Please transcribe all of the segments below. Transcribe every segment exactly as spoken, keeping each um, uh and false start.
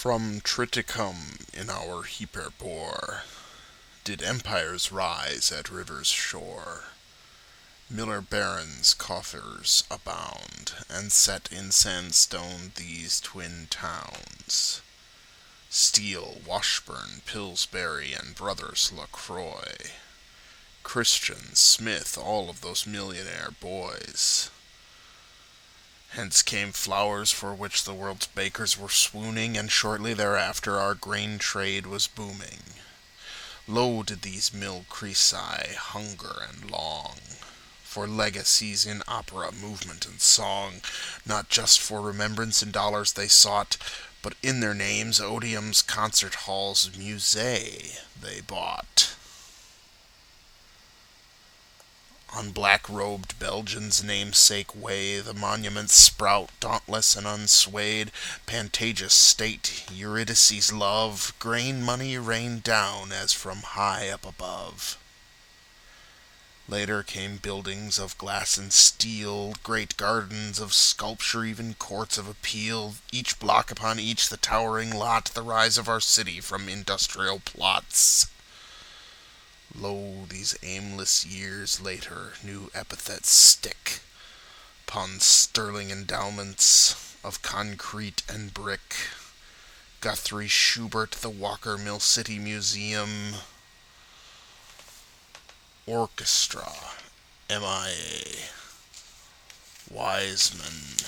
From Triticum in our Hyperborea did empires rise at river's shore. Miller barons' coffers abound, and set in sandstone these twin towns: Steel, Washburn, Pillsbury, and Brothers LaCroix, Christian, Smith, all of those millionaire boys. Hence came flours for which the world's bakers were swooning, and shortly thereafter our grain trade was booming. Lo, did these mill crisi hunger and long for legacies in opera, movement, and song. Not just for remembrance in dollars they sought, but in their names Odeum's concert halls musée they bought. On black-robed Belgians' namesake way the monuments sprout, dauntless and unswayed. Pantage's state, Eurydice's love, grain money rained down as from high up above. Later came buildings of glass and steel, great gardens of sculpture, even courts of appeal, each block upon each the towering lot, the rise of our city from industrial plots. Lo, these aimless years later, new epithets stick upon sterling endowments of concrete and brick. Guthrie, Schubert, the Walker Mill City Museum, Orchestra, M I A, Wiseman,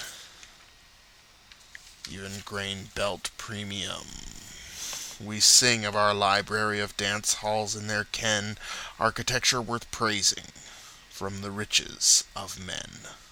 even Grain Belt Premium. We sing of our library of dance halls in their ken, architecture worth praising from the riches of men.